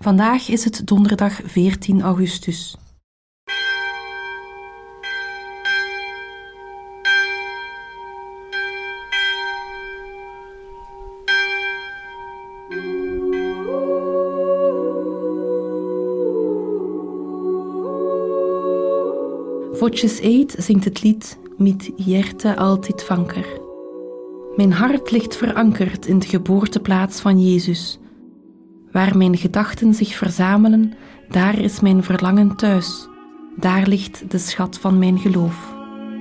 Vandaag is het donderdag 14 augustus. Votjes Eid zingt het lied Mit Hjerte altijd vanker. Mijn hart ligt verankerd in de geboorteplaats van Jezus. Waar mijn gedachten zich verzamelen, daar is mijn verlangen thuis. Daar ligt de schat van mijn geloof.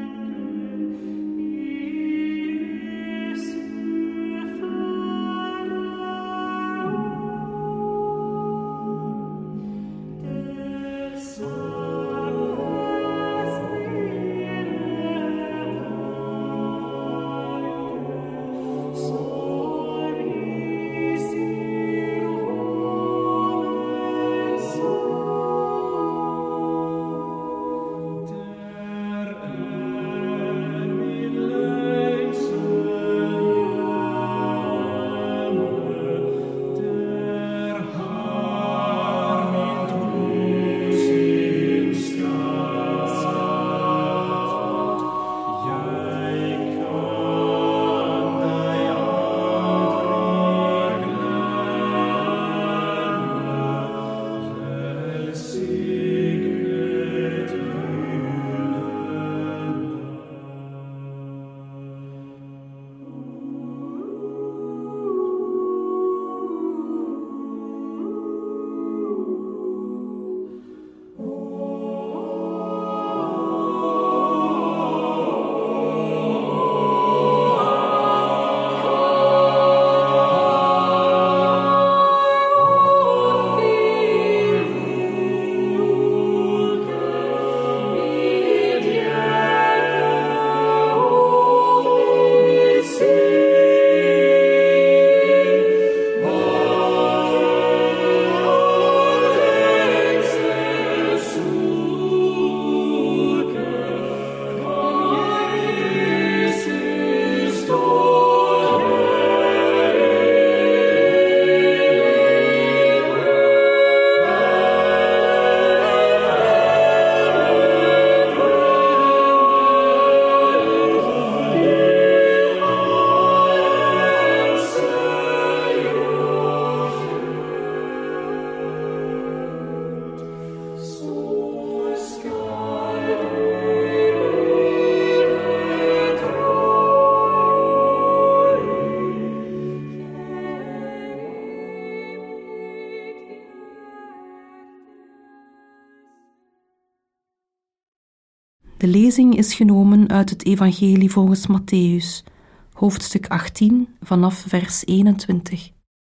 De lezing is genomen uit het Evangelie volgens Mattheüs, hoofdstuk 18, vanaf vers 21.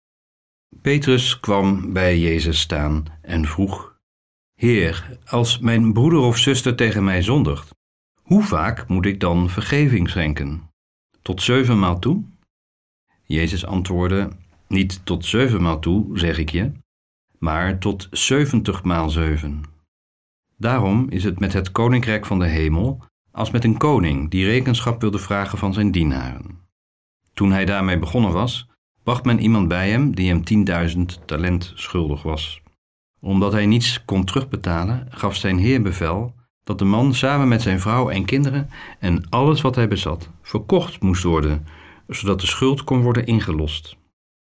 Petrus kwam bij Jezus staan en vroeg: Heer, als mijn broeder of zuster tegen mij zondigt, hoe vaak moet ik dan vergeving schenken? Tot 7 maal toe? Jezus antwoordde: Niet tot 7 maal toe, zeg ik je, maar tot 70 maal 7. Daarom is het met het koninkrijk van de hemel als met een koning die rekenschap wilde vragen van zijn dienaren. Toen hij daarmee begonnen was, bracht men iemand bij hem die hem 10.000 talent schuldig was. Omdat hij niets kon terugbetalen, gaf zijn heer bevel dat de man samen met zijn vrouw en kinderen en alles wat hij bezat verkocht moest worden, zodat de schuld kon worden ingelost.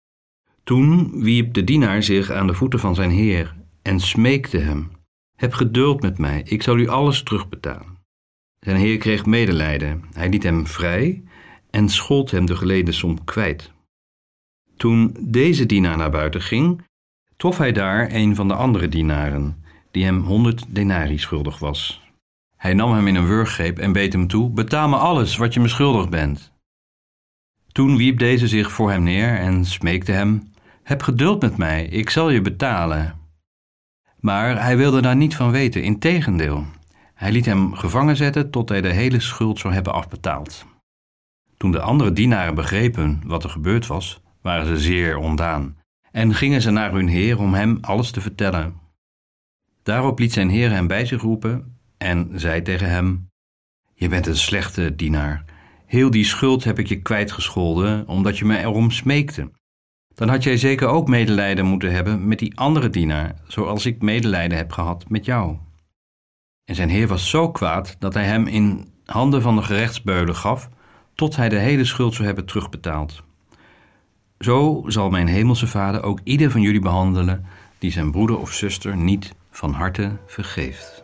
Toen wierp de dienaar zich aan de voeten van zijn heer en smeekte hem: Heb geduld met mij, ik zal u alles terugbetalen. Zijn heer kreeg medelijden, hij liet hem vrij en schold hem de geleden som kwijt. Toen deze dienaar naar buiten ging, trof hij daar een van de andere dienaren, die hem 100 denarii schuldig was. Hij nam hem in een wurggreep en beet hem toe: Betaal me alles wat je me schuldig bent. Toen wierp deze zich voor hem neer en smeekte hem: Heb geduld met mij, ik zal je betalen. Maar hij wilde daar niet van weten, integendeel. Hij liet hem gevangen zetten tot hij de hele schuld zou hebben afbetaald. Toen de andere dienaren begrepen wat er gebeurd was, waren ze zeer ontdaan en gingen ze naar hun heer om hem alles te vertellen. Daarop liet zijn heer hem bij zich roepen en zei tegen hem: Je bent een slechte dienaar. Heel die schuld heb ik je kwijtgescholden, omdat je me erom smeekte. Dan had jij zeker ook medelijden moeten hebben met die andere dienaar, zoals ik medelijden heb gehad met jou. En zijn heer was zo kwaad dat hij hem in handen van de gerechtsbeulen gaf, tot hij de hele schuld zou hebben terugbetaald. Zo zal mijn hemelse Vader ook ieder van jullie behandelen die zijn broeder of zuster niet van harte vergeeft.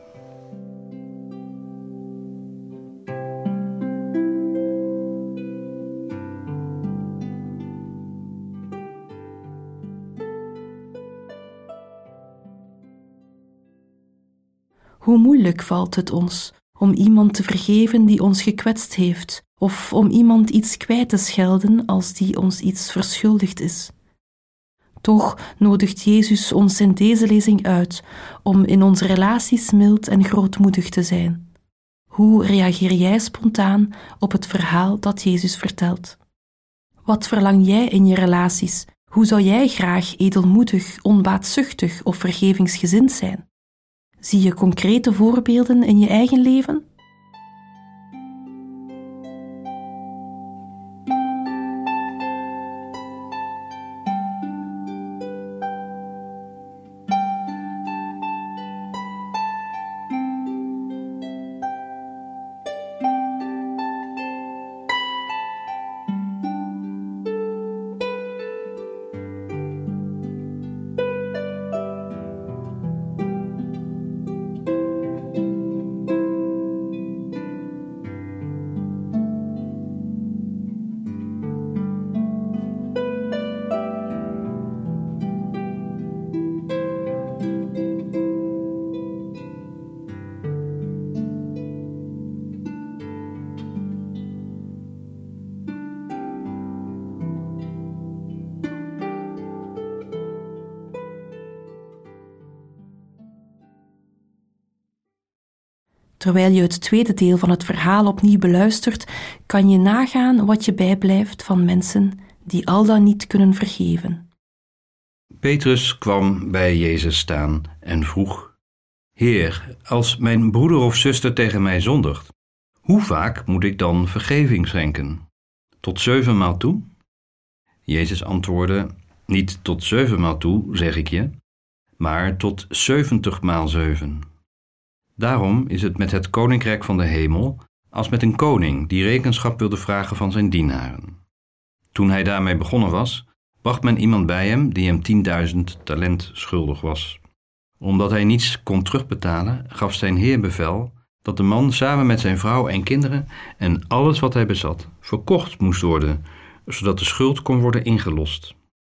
Hoe moeilijk valt het ons om iemand te vergeven die ons gekwetst heeft, of om iemand iets kwijt te schelden als die ons iets verschuldigd is. Toch nodigt Jezus ons in deze lezing uit om in onze relaties mild en grootmoedig te zijn. Hoe reageer jij spontaan op het verhaal dat Jezus vertelt? Wat verlang jij in je relaties? Hoe zou jij graag edelmoedig, onbaatzuchtig of vergevingsgezind zijn? Zie je concrete voorbeelden in je eigen leven? Terwijl je het tweede deel van het verhaal opnieuw beluistert, kan je nagaan wat je bijblijft van mensen die al dan niet kunnen vergeven. Petrus kwam bij Jezus staan en vroeg: Heer, als mijn broeder of zuster tegen mij zondigt, hoe vaak moet ik dan vergeving schenken? Tot 7 maal toe? Jezus antwoordde: Niet tot 7 maal toe, zeg ik je, maar tot 70 maal 7. Daarom is het met het koninkrijk van de hemel als met een koning die rekenschap wilde vragen van zijn dienaren. Toen hij daarmee begonnen was, bracht men iemand bij hem die hem 10.000 talent schuldig was. Omdat hij niets kon terugbetalen, gaf zijn heer bevel dat de man samen met zijn vrouw en kinderen en alles wat hij bezat verkocht moest worden, zodat de schuld kon worden ingelost.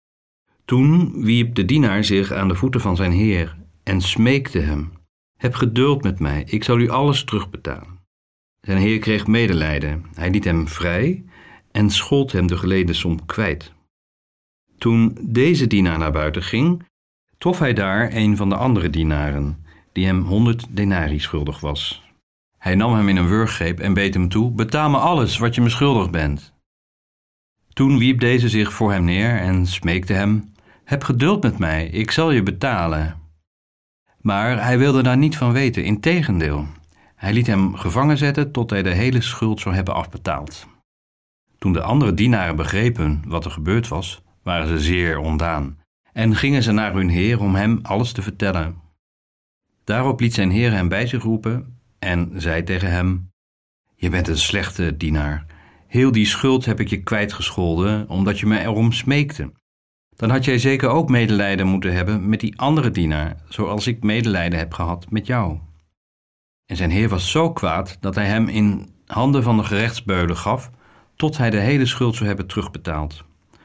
Toen wierp de dienaar zich aan de voeten van zijn heer en smeekte hem: Heb geduld met mij, ik zal u alles terugbetalen. Zijn heer kreeg medelijden, hij liet hem vrij en schold hem de geleden som kwijt. Toen deze dienaar naar buiten ging, trof hij daar een van de andere dienaren, die hem 100 denarii schuldig was. Hij nam hem in een wurggreep en beet hem toe: Betaal me alles wat je me schuldig bent. Toen wierp deze zich voor hem neer en smeekte hem: Heb geduld met mij, ik zal je betalen. Maar hij wilde daar niet van weten, integendeel. Hij liet hem gevangen zetten tot hij de hele schuld zou hebben afbetaald. Toen de andere dienaren begrepen wat er gebeurd was, waren ze zeer ontdaan en gingen ze naar hun heer om hem alles te vertellen. Daarop liet zijn heer hem bij zich roepen en zei tegen hem: Je bent een slechte dienaar. Heel die schuld heb ik je kwijtgescholden, omdat je me erom smeekte. Dan had jij zeker ook medelijden moeten hebben met die andere dienaar, zoals ik medelijden heb gehad met jou. En zijn heer was zo kwaad dat hij hem in handen van de gerechtsbeulen gaf, tot hij de hele schuld zou hebben terugbetaald.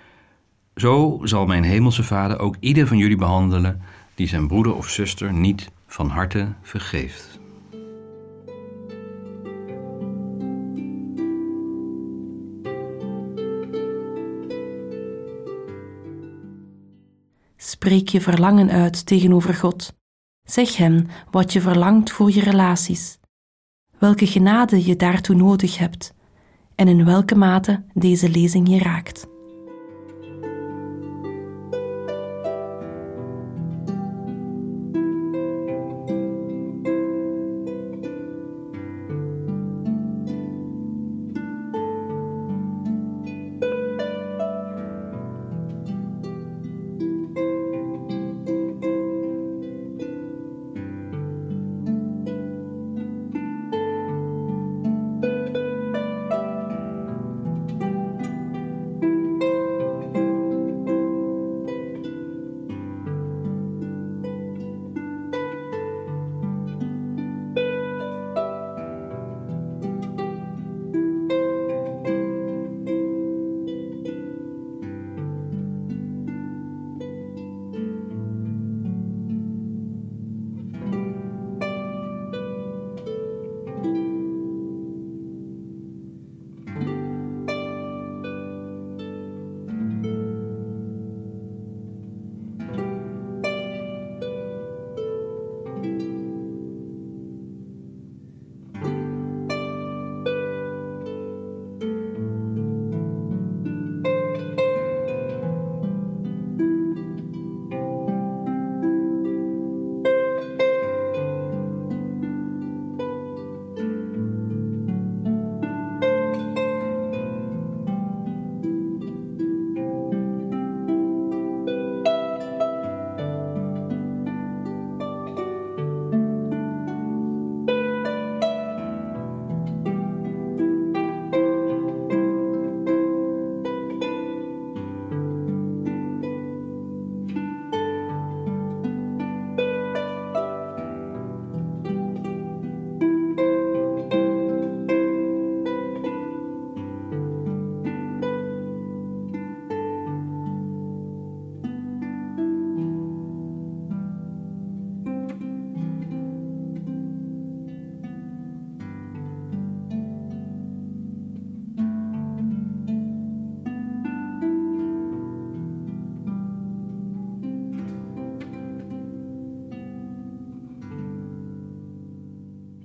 Zo zal mijn hemelse Vader ook ieder van jullie behandelen die zijn broeder of zuster niet van harte vergeeft. Spreek je verlangen uit tegenover God. Zeg hem wat je verlangt voor je relaties, welke genade je daartoe nodig hebt en in welke mate deze lezing je raakt.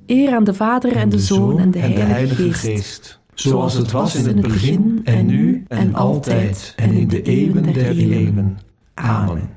Eer aan de Vader en de Zoon en de Heilige Geest. Zoals het was in het begin en nu en altijd en in de eeuwen der eeuwen. Amen.